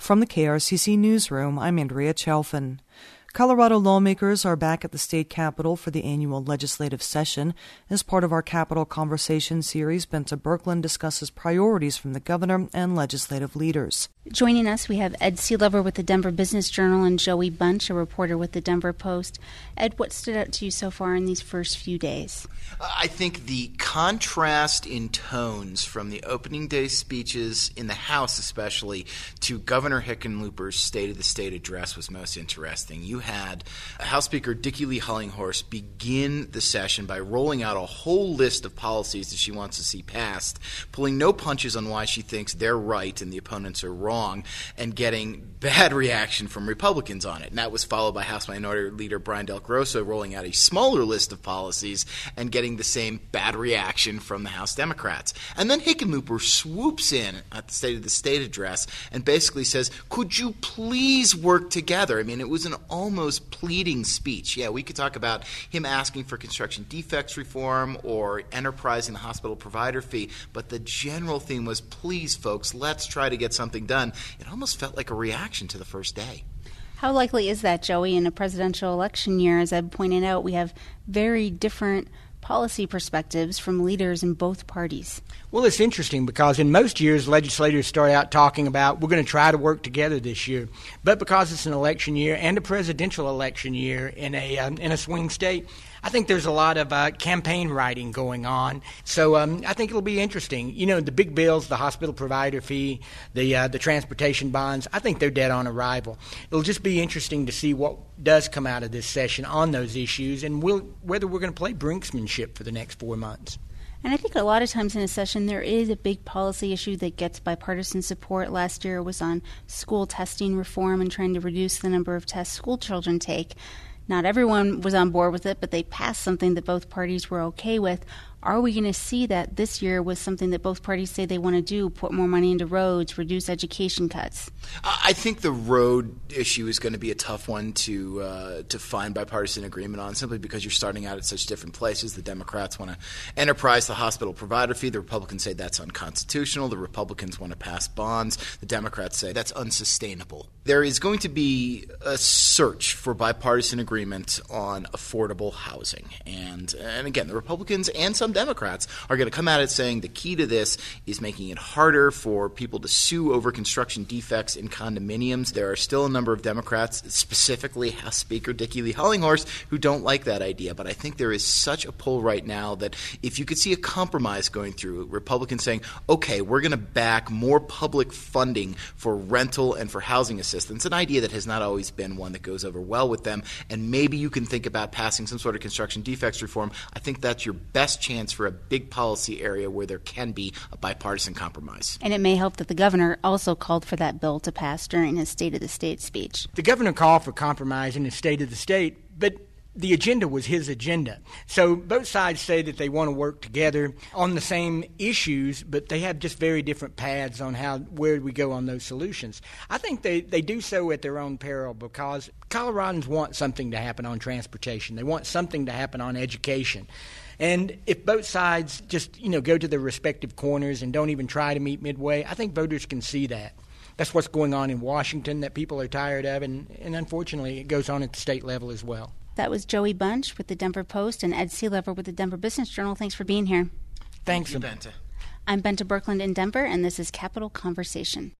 From the KRCC Newsroom, I'm Andrea Chalfin. Colorado lawmakers are back at the state capitol for the annual legislative session. As part of our Capitol Conversation series, Bente Birkeland discusses priorities from the governor and legislative leaders. Joining us, we have Ed Seelover with the Denver Business Journal and Joey Bunch, a reporter with the Denver Post. Ed, what stood out to you so far in these first few days? I think the contrast in tones from the opening day speeches in the House especially to Governor Hickenlooper's State of the State address was most interesting. You had House Speaker Dickie Lee Hullinghorst begin the session by rolling out a whole list of policies that she wants to see passed, pulling no punches on why she thinks they're right and the opponents are wrong, and getting bad reaction from Republicans on it. And that was followed by House Minority Leader Brian Del Grosso rolling out a smaller list of policies and getting the same bad reaction from the House Democrats. And then Hickenlooper swoops in at the State of the State address and basically says, could you please work together? I mean, it was an almost pleading speech. Yeah, we could talk about him asking for construction defects reform or enterprising the hospital provider fee, but the general theme was, please, folks, let's try to get something done. It almost felt like a reaction to the first day. How likely is that, Joey, in a presidential election year? As Ed pointed out, we have very different policy perspectives from leaders in both parties. Well, it's interesting because in most years, legislators start out talking about we're going to try to work together this year. But because it's an election year and a presidential election year in a swing state, I think there's a lot of campaign writing going on. So I think it'll be interesting. You know, the big bills, the hospital provider fee, the transportation bonds, I think they're dead on arrival. It'll just be interesting to see what does come out of this session on those issues and whether we're going to play brinksmanship for the next 4 months. And I think a lot of times in a session there is a big policy issue that gets bipartisan support. Last year was on school testing reform and trying to reduce the number of tests school children take. Not everyone was on board with it, but they passed something that both parties were okay with. Are we going to see that this year with something that both parties say they want to do, put more money into roads, reduce education cuts? I think the road issue is going to be a tough one to find bipartisan agreement on, simply because you're starting out at such different places. The Democrats want to enterprise the hospital provider fee. The Republicans say that's unconstitutional. The Republicans want to pass bonds. The Democrats say that's unsustainable. There is going to be a search for bipartisan agreement on affordable housing. And again, the Republicans and some Democrats are going to come at it saying the key to this is making it harder for people to sue over construction defects in condominiums. There are still a number of Democrats, specifically House Speaker Dickie Lee Hullinghorst, who don't like that idea. But I think there is such a pull right now that if you could see a compromise going through, Republicans saying, okay, we're going to back more public funding for rental and for housing assistance, an idea that has not always been one that goes over well with them, and maybe you can think about passing some sort of construction defects reform. I think that's your best chance for a big policy area where there can be a bipartisan compromise. And it may help that the governor also called for that bill to pass during his State of the State speech. The governor called for compromise in his State of the State, but the agenda was his agenda. So both sides say that they want to work together on the same issues, but they have just very different paths on where we go on those solutions. I think they do so at their own peril because Coloradans want something to happen on transportation. They want something to happen on education. And if both sides just, go to their respective corners and don't even try to meet midway, I think voters can see that. That's what's going on in Washington that people are tired of, and unfortunately it goes on at the state level as well. That was Joey Bunch with the Denver Post and Ed Seelover with the Denver Business Journal. Thanks for being here. Thanks, Bente. I'm Bente Birkeland in Denver, and this is Capitol Conversation.